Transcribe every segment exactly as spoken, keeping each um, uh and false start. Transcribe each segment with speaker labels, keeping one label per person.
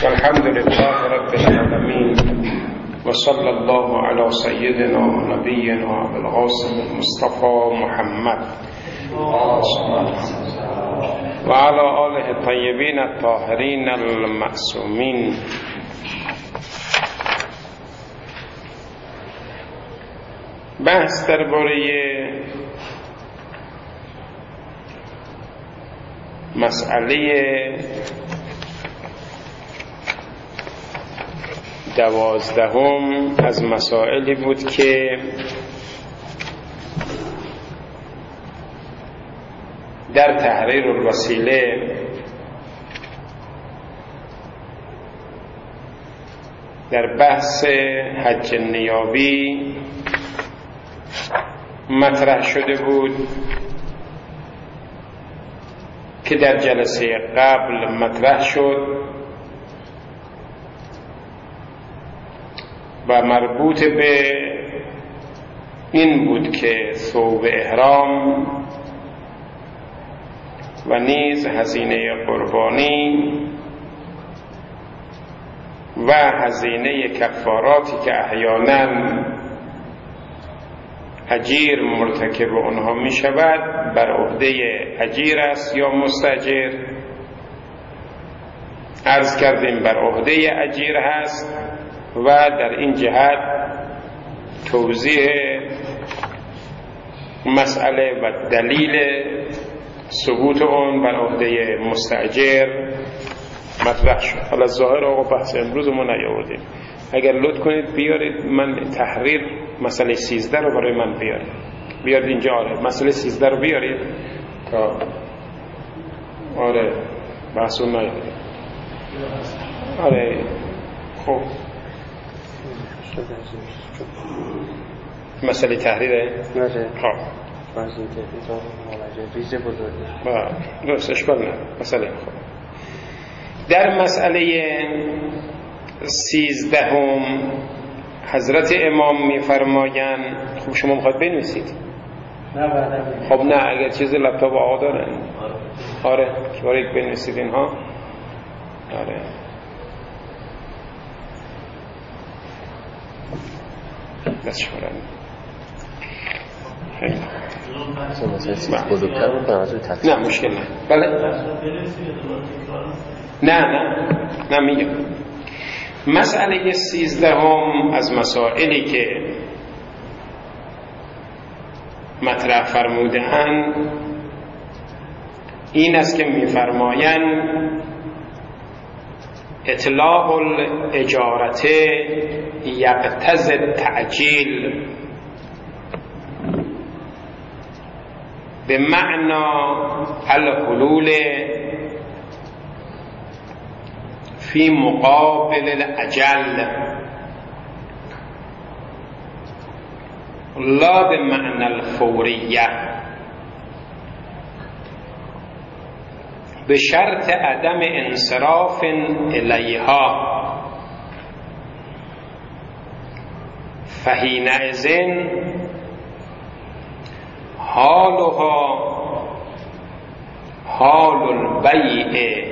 Speaker 1: الحمد لله رب العالمين وصلى الله على سيدنا ونبينا أبي القاسم المصطفى محمد وعلى آله الطيبين الطاهرين المعصومين. بحث درباره مسئله دوازدهم از مسائلی بود که در تحریر الوسیله در بحث حج نیابی مطرح شده بود که در جلسه قبل مطرح شد و مربوط به این بود که ثوب احرام و نیز هزینه قربانی و هزینه کفاراتی که احیانا اجیر مرتکب آنها می شود بر عهده اجیر است یا مستاجر. عرض کردیم بر عهده اجیر هست و در این جهت توضیح مسئله و دلیل ثبوت اون بر عهده مستاجر مطرح شد. حالا ظاهر آقا بحث امروز ما نیاوردیم، اگر لطف کنید بیارید من تحریر مسئله سیزده رو برای من بیارید بیارید اینجا. آره مسئله سیزده رو بیارید تا آره بحث اون نیاوردیم. آره خب مسئله تحریره؟
Speaker 2: نه
Speaker 1: خب
Speaker 2: مسئله تحریر مواجه ریزه بزرگی
Speaker 1: درست اشکال نه. مسئله خب در مسئله سیزدهم حضرت امام میفرمایند، خب شما میخواد بنویسید؟
Speaker 2: نه بعدا.
Speaker 1: خب نه اگر چیز لپتاپ آقا دارن آره که باید بنویسید اینها. آره دست شمارن نه مشکل نه. بله نه نه نه میگم مسئله سیزدهم از مسائلی که مطرح فرموده‌اند این است که میفرمایند اطلاق الاجارت یقتضی التعجیل به معنی الحلول فی مقابل الاجل لا به معنی الفوریه به شرط عدم انصراف الیها فحینئذ حالها حال البیع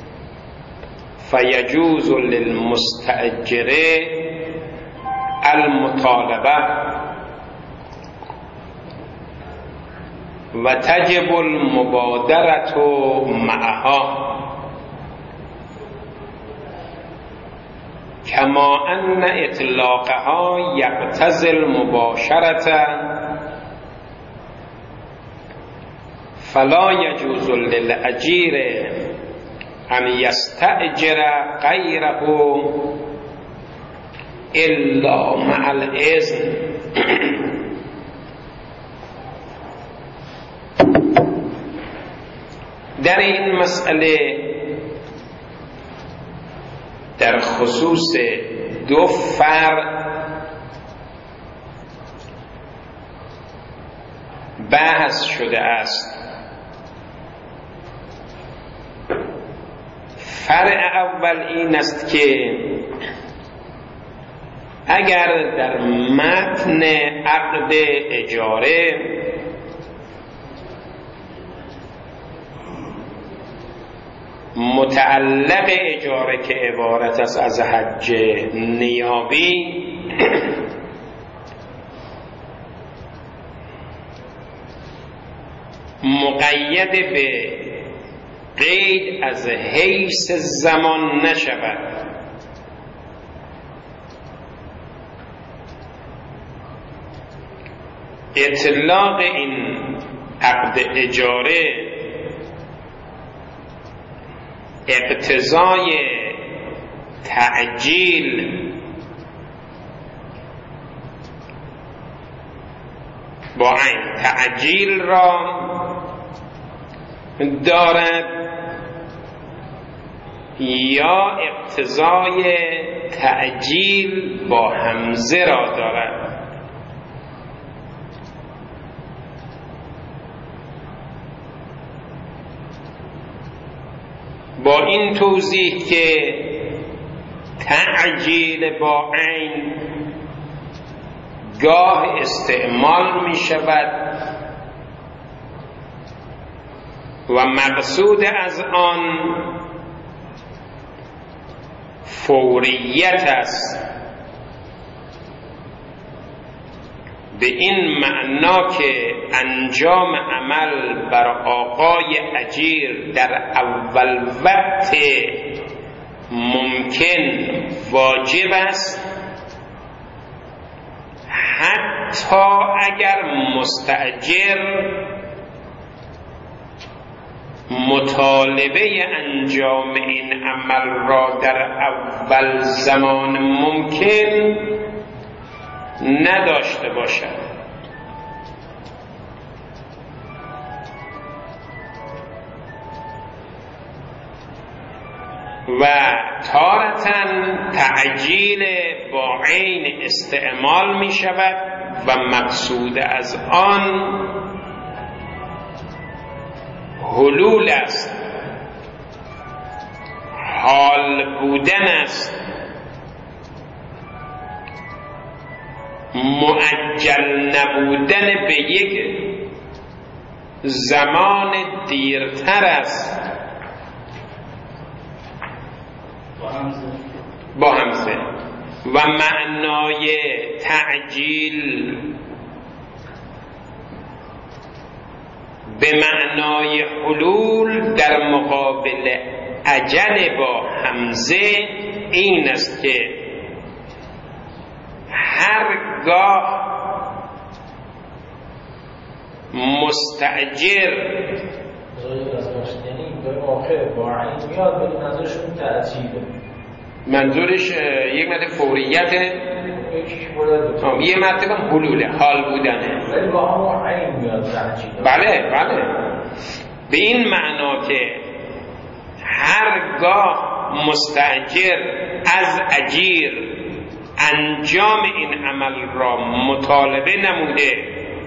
Speaker 1: فیجوز للمستأجر المطالبه و تجب المبادرة معها کما ان اطلاقها یقتضی المباشرة فلا یجوز للأجیر ان یستأجر غیره الا مع الاذن. در این مسئله در خصوص دو فرد بحث شده است. فرع اول این است که اگر در متن عقد اجاره متعلق اجاره که عبارت است از حج نیابی مقید به قید از حیث زمان نشود. اطلاق این عقد اجاره اقتضای تعجیل با عین تعجیل را دارد یا اقتضای تعجیل با همزه را دارد. با این توضیح که تعجیل با عین گاه استعمال می شود و مقصود از آن فوریت است، به این معنا که انجام عمل بر آقای اجیر در اول وقت ممکن واجب است، حتی اگر مستأجر مطالبه انجام این عمل را در اول زمان ممکن نداشته باشد. و تارةً تعجیل با عین استعمال می شود و مقصود از آن حلول است، حال بودن است، مؤجل نبودن به یک زمان دیرتر است. با همزه و معنای تعجیل به معنای حلول در مقابل عجل با همزه این است که هرگاه مستأجر منظورش یک مرتبه فوریت، یه مرتبه حلوله، حال بودنه. بله بله، به این معنا که هرگاه مستأجر از اجیر انجام این عمل را مطالبه نموده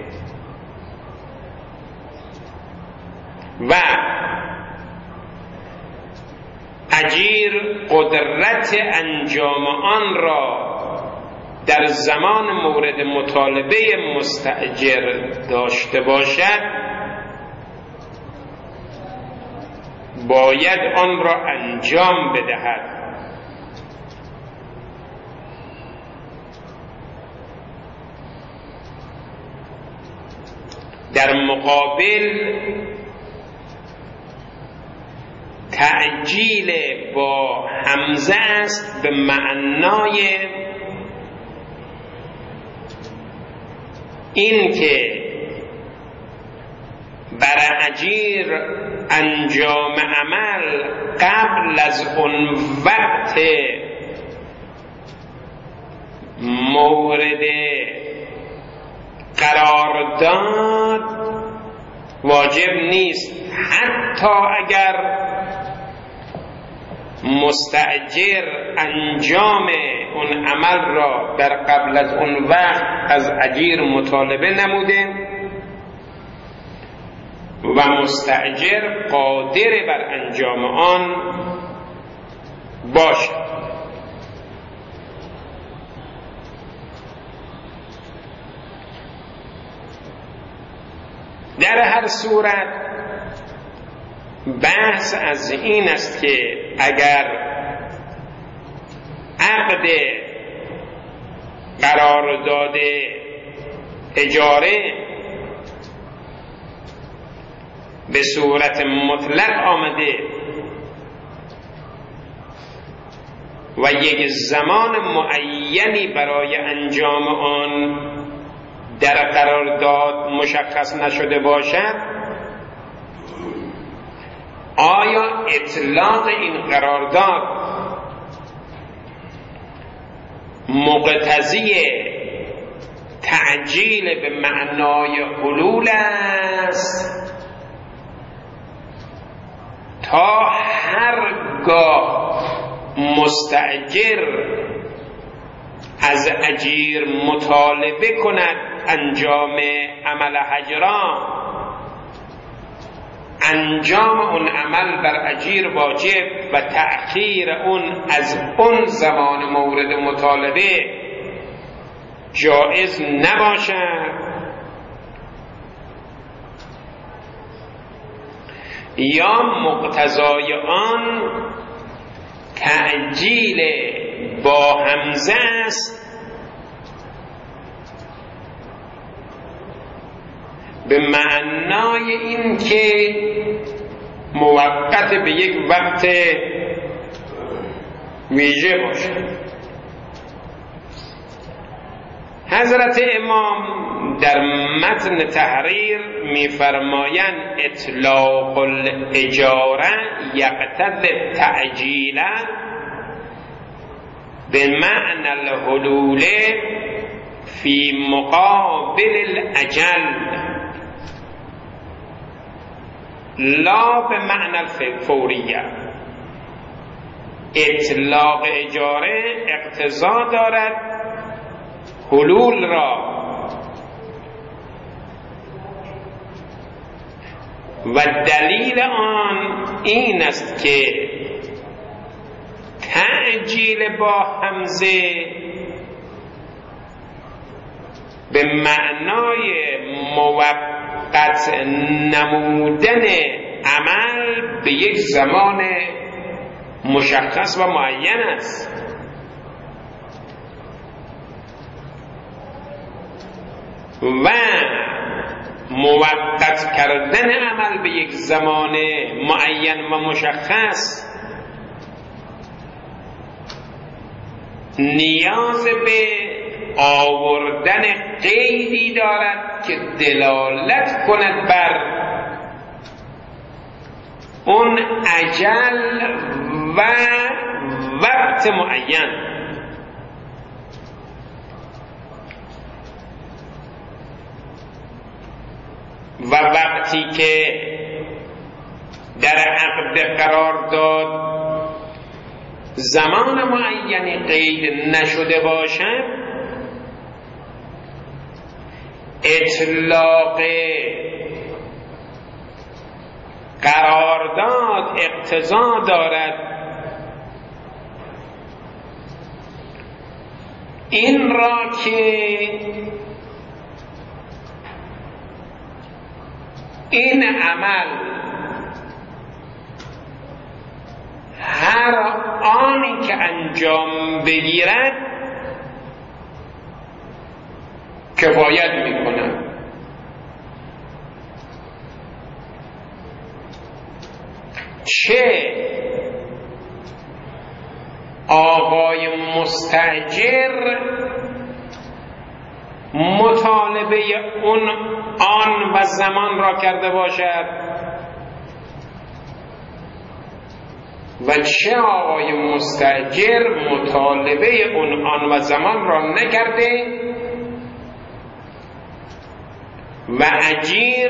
Speaker 1: و اجیر قدرت انجام آن را در زمان مورد مطالبه مستأجر داشته باشد، باید آن را انجام بدهد. در مقابل تعجیل با همزه است به معنای این که بر اجیر انجام عمل قبل از اون وقت مورد قرارداد واجب نیست، حتی اگر مستأجر انجام اون عمل را در قبل از اون وقت از اجیر مطالبه نموده و مستأجر قادر بر انجام آن باشد. در هر صورت بحث از این است که اگر عقد قرارداد اجاره به صورت مطلق آمده و یک زمان معینی برای انجام آن در قرارداد مشخص نشده باشد، آیا اطلاق این قرارداد مقتضی تعجیل به معنای حلول است تا هرگاه مستأجر از اجیر مطالبه کند انجام عمل هجران، انجام اون عمل بر اجیر واجب و تأخیر اون از اون زمان مورد مطالبه جائز نباشد، یا مقتضای آن تعجیل با همزه است به معنای این که موقت به یک وقت ویژه باشد. حضرت امام در متن تحریر می‌فرمایند اطلاق الاجاره یقتضی تعجیل به معنی الحلول فی مقابل الاجل لا به معنی الفوریه. اطلاق اجاره اقتضا دارد حلول را و دلیل آن این است که تعجیل با همزه به معنای موقت نمودن عمل به یک زمان مشخص و معین است و موقت کردن عمل به یک زمان معین و مشخص نیاز به آوردن قیدی دارد که دلالت کند بر اون اجل و وقت معین. و وقتی که در عقد قرار داد زمان معینی قید نشده باشد، اطلاق قرارداد اقتضا دارد این را که این عمل هر آنی که انجام بگیرد کفایت می‌کند. چه آقای مستأجر مطالبه اون آن و زمان را کرده باشد و چه آقای مستأجر مطالبه اون آن و زمان را نکرده و اجیر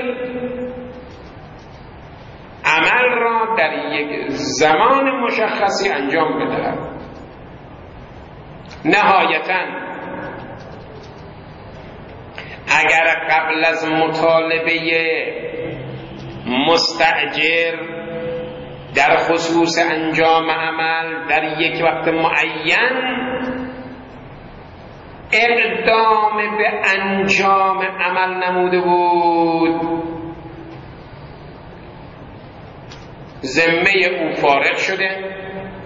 Speaker 1: عمل را در یک زمان مشخصی انجام بدهد. نهایتاً اگر قبل از مطالبه مستأجر در خصوص انجام عمل در یک وقت معین اقدام به انجام عمل نموده بود، ذمه او فارغ شده،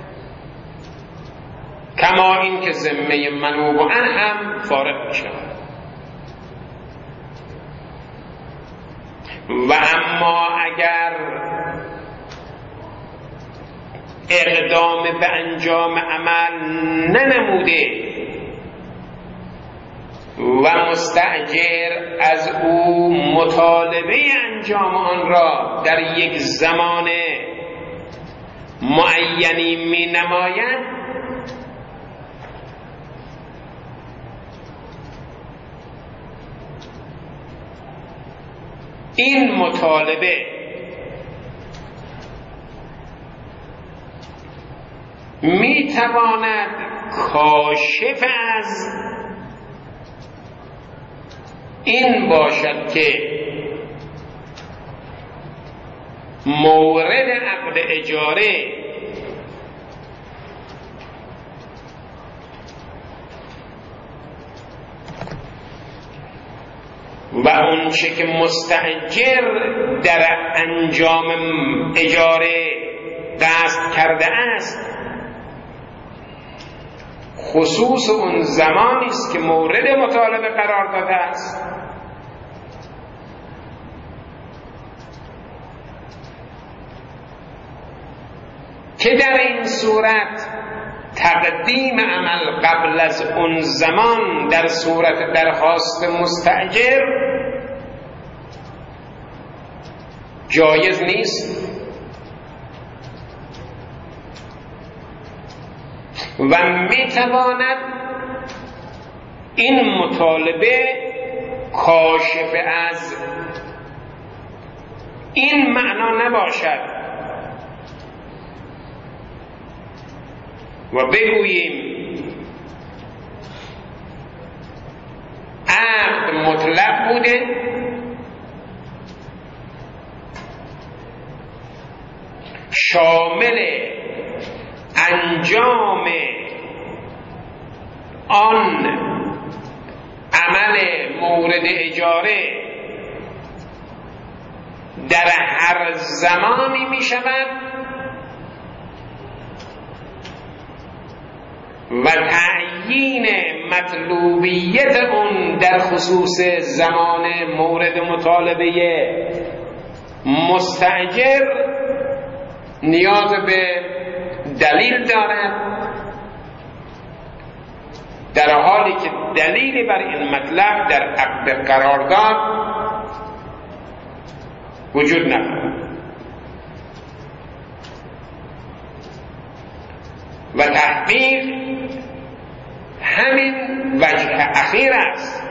Speaker 1: کما این که ذمه منوب عن هم فارغ میشه. و اما اگر اقدام به انجام عمل ننموده و مستأجر از او مطالبه انجام آن را در یک زمان معینی می نماید، این مطالبه می تواند کاشف از این باشد که مورد عقد اجاره و اون چه که مستأجر در انجام اجاره قصد کرده است خصوص اون زمانی است که مورد مطالبه قرار داده است، که در این صورت تقدیم عمل قبل از اون زمان در صورت درخواست مستأجر جایز نیست و میتواند این مطالبه کاشف از این معنا نباشد و بگوییم عقد مطلق بوده شامل انجام آن عمل مورد اجاره در هر زمانی می شود و تعیین مطلوبیت اون در خصوص زمان مورد مطالبه مستأجر نیاز به دلیل دارد، در حالی که دلیلی بر این مطلب در عقد قرارداد وجود ندارد و تحقیق همین وجه اخیر است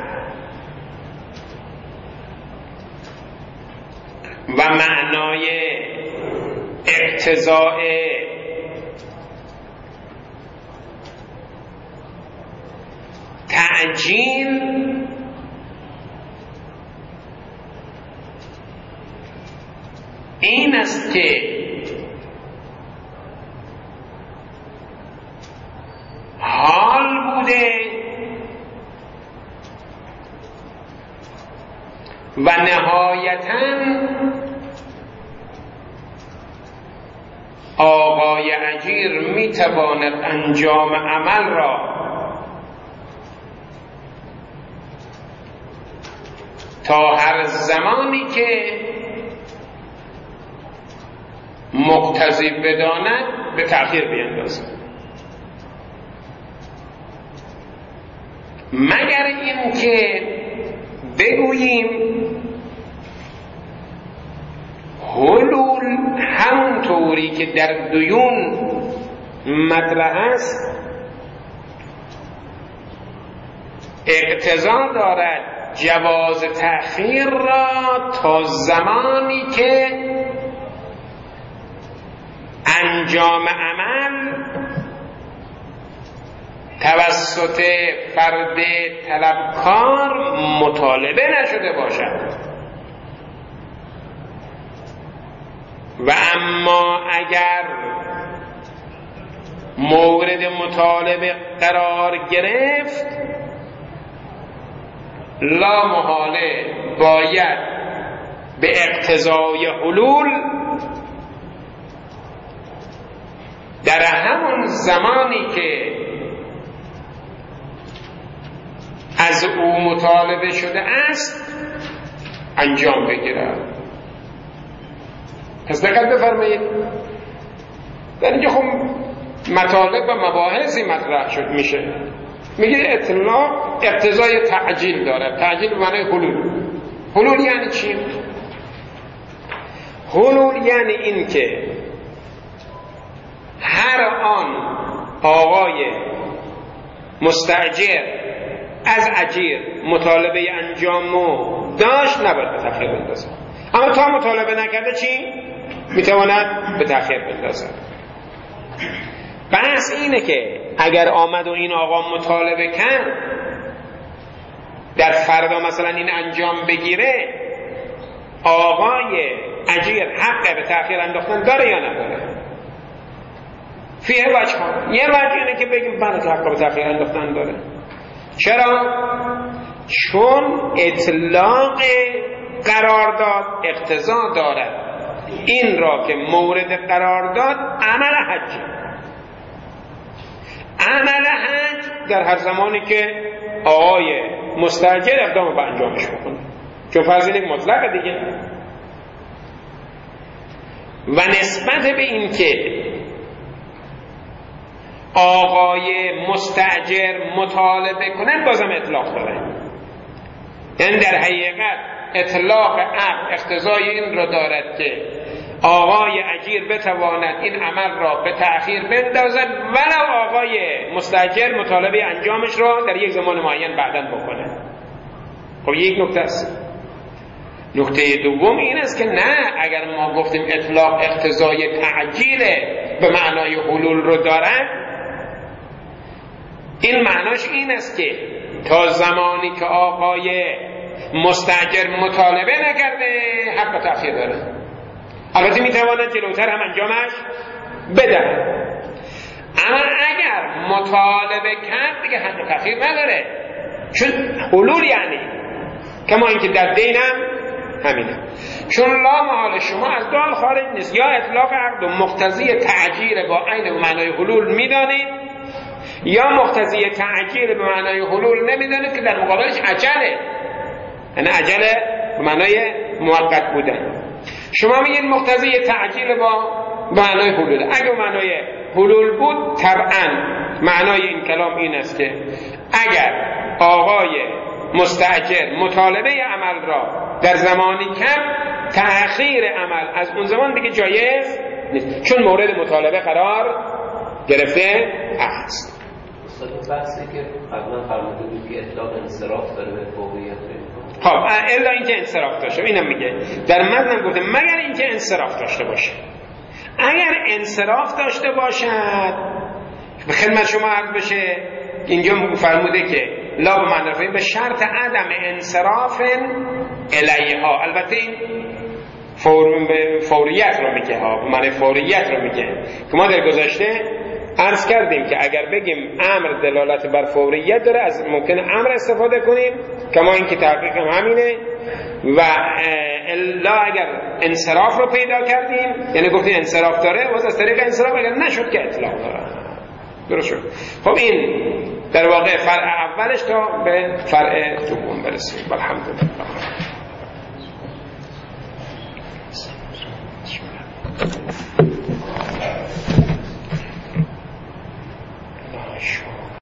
Speaker 1: و معنای اقتضاء تعجیل این است که حال بوده و نهایتاً آقای اجیر می تواند انجام عمل را تا هر زمانی که مقتضی بداند به تأخیر بیندازد، مگر این که بگوییم حلول همونطوری که در دیون مطرح است اقتضا دارد جواز تأخیر را تا زمانی که انجام عمل توسط فرد طلبکار مطالبه نشده باشد. و اما اگر مورد مطالبه قرار گرفت لا محاله باید به اقتضای حلول در همون زمانی که از او مطالبه شده است انجام بگیرد. پس دقت بفرمایید، در اینجا خب مطالب و مباحثی مطرح شد میشه. میگه اطلاق اقتضای تعجیل دارد. تعجیل به معنای حلول. حلول یعنی چی؟ حلول یعنی این که هر آن آقای مستأجر از اجیر مطالبه انجامو داشت نباید به تأخیر بندازه، اما تا مطالبه نکرده چی؟ میتواند به تأخیر بندازه. بحث اینه که اگر آمد و این آقا مطالبه کرد در فردا مثلا این انجام بگیره، آقای اجیر حق به تأخیر انداختن داره یا نداره؟ فیه وجه ها. یه وجه اینه که بگیم بله حق به تأخیر انداختن داره. چرا؟ چون اطلاق قرارداد اقتضا دارد این را که مورد قرارداد عمل حج. عمل حج در هر زمانی که آقای مستاجر اقدام به انجامش بکنه، چون فرض یک مطلق دیگه. و نسبت به این که آقای مستاجر مطالبه کنن بازم اطلاق داره، یعنی در حقیقت اطلاق عقد اقتضای این را دارد که آقای اجیر بتواند این عمل را به تأخیر بندازد ولو آقای مستاجر مطالبه انجامش را در یک زمان معین بعداً بکنه. خب یک نکته است. نکته دوم این است که نه، اگر ما گفتیم اطلاق اقتضای تعجیل به معنای حلول رو دارد، این معناش این است که تا زمانی که آقای مستاجر مطالبه نکرده حق تأخیر داره. البته میتواند جلوتر هم انجامش بده، اما اگر مطالبه کرد دیگه حق تأخیر نداره، چون حلول یعنی کما اینکه در دینم همینه. چون لا محال شما از دال خارج نیست، یا اطلاق عقد و مقتضی تعجیل با عین معنای حلول میدانید، یا مقتضی تعجیل به معنای حلول نمیدانید که در مقابلش عجله، یعنی عجله به معنای موقت بودن. شما میگید مقتضی تعجیل با معنای حلول. اگه معنای حلول بود طبعا معنای این کلام این است که اگر آقای مستاجر مطالبه عمل را در زمانی کم، تأخیر عمل از اون زمان دیگه جایز نیست، چون مورد مطالبه قرار گرفته است.
Speaker 3: استاد بحثی که قبلا فرموده بود که اطلاق انصراف داره به فوقیت.
Speaker 1: خب الا اینکه انصراف داشته، اینم میگه در متن گفته مگر اینکه انصراف داشته باشه. اگر انصراف داشته باشد به خدمت شما عرض بشه، اینجا فرموده که لا به معنی به شرط عدم انصراف الیها. البته این فور... فوریت رو میگه ها، به معنی فوریت رو میگه که ما در گذشته عرض کردیم که اگر بگیم امر دلالت بر فوریت داره از ممکن امر استفاده کنیم، کما اینکه تحقیق هم همینه. و الا اگر انصراف رو پیدا کردیم، یعنی گفتیم انصراف داره، و از طریق انصراف اگر نشد که اطلاق داره. درست شد. خب این در واقع فرع اولش تا به فرع دوم برسیم. الحمدلله. Gosh.